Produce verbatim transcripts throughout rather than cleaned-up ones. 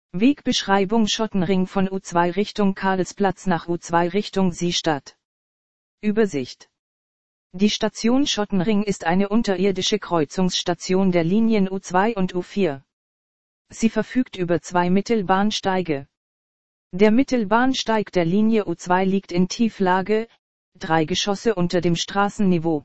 Wegbeschreibung Schottenring von U zwei Richtung Karlsplatz nach U zwei Richtung Seestadt. Übersicht. Die Station Schottenring ist eine unterirdische Kreuzungsstation der Linien U zwei und U vier. Sie verfügt über zwei Mittelbahnsteige. Der Mittelbahnsteig der Linie U zwei liegt in Tieflage, drei Geschosse unter dem Straßenniveau.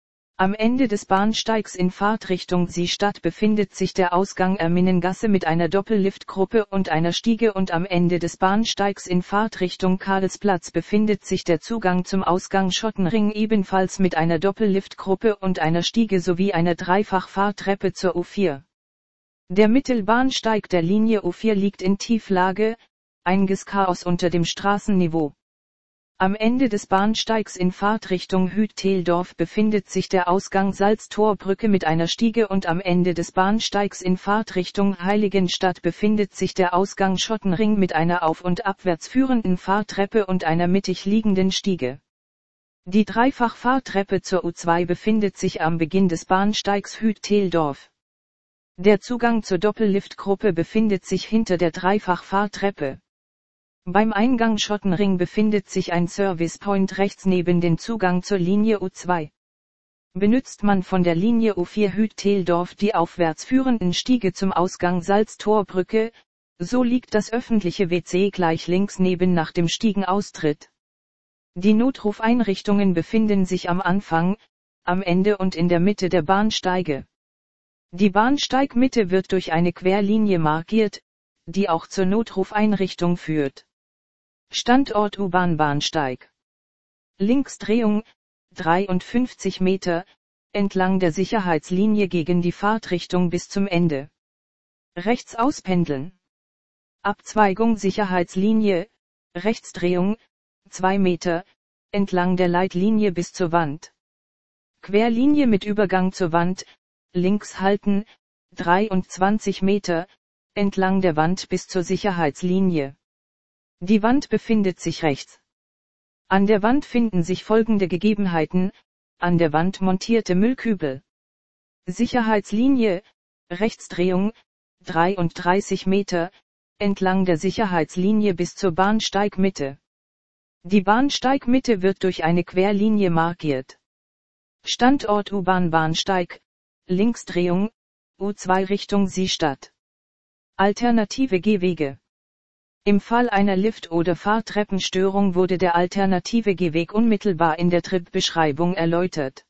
Am Ende des Bahnsteigs in Fahrtrichtung Seestadt befindet sich der Ausgang Erminnengasse mit einer Doppelliftgruppe und einer Stiege und am Ende des Bahnsteigs in Fahrtrichtung Karlsplatz befindet sich der Zugang zum Ausgang Schottenring ebenfalls mit einer Doppelliftgruppe und einer Stiege sowie einer Dreifachfahrtreppe zur U vier. Der Mittelbahnsteig der Linie U vier liegt in Tieflage, einiges Chaos unter dem Straßenniveau. Am Ende des Bahnsteigs in Fahrtrichtung Hütteldorf befindet sich der Ausgang Salztorbrücke mit einer Stiege und am Ende des Bahnsteigs in Fahrtrichtung Heiligenstadt befindet sich der Ausgang Schottenring mit einer auf- und abwärts führenden Fahrtreppe und einer mittig liegenden Stiege. Die Dreifachfahrtreppe zur U zwei befindet sich am Beginn des Bahnsteigs Hütteldorf. Der Zugang zur Doppelliftgruppe befindet sich hinter der Dreifachfahrtreppe. Beim Eingang Schottenring befindet sich ein Service Point rechts neben dem Zugang zur Linie U zwei. Benutzt man von der Linie U vier Hütteldorf die aufwärts führenden Stiege zum Ausgang Salztorbrücke, so liegt das öffentliche W C gleich links neben nach dem Stiegenaustritt. Die Notrufeinrichtungen befinden sich am Anfang, am Ende und in der Mitte der Bahnsteige. Die Bahnsteigmitte wird durch eine Querlinie markiert, die auch zur Notrufeinrichtung führt. Standort U-Bahn-Bahnsteig. Linksdrehung, dreiundfünfzig Meter, entlang der Sicherheitslinie gegen die Fahrtrichtung bis zum Ende. Rechts auspendeln. Abzweigung Sicherheitslinie, Rechtsdrehung, zwei Meter, entlang der Leitlinie bis zur Wand. Querlinie mit Übergang zur Wand, links halten, dreiundzwanzig Meter, entlang der Wand bis zur Sicherheitslinie. Die Wand befindet sich rechts. An der Wand finden sich folgende Gegebenheiten: an der Wand montierte Müllkübel. Sicherheitslinie, Rechtsdrehung, dreiunddreißig Meter, entlang der Sicherheitslinie bis zur Bahnsteigmitte. Die Bahnsteigmitte wird durch eine Querlinie markiert. Standort U-Bahn-Bahnsteig, Linksdrehung, U zwei Richtung Seestadt. Alternative Gehwege. Im Fall einer Lift- oder Fahrtreppenstörung wurde der alternative Gehweg unmittelbar in der Tripbeschreibung erläutert.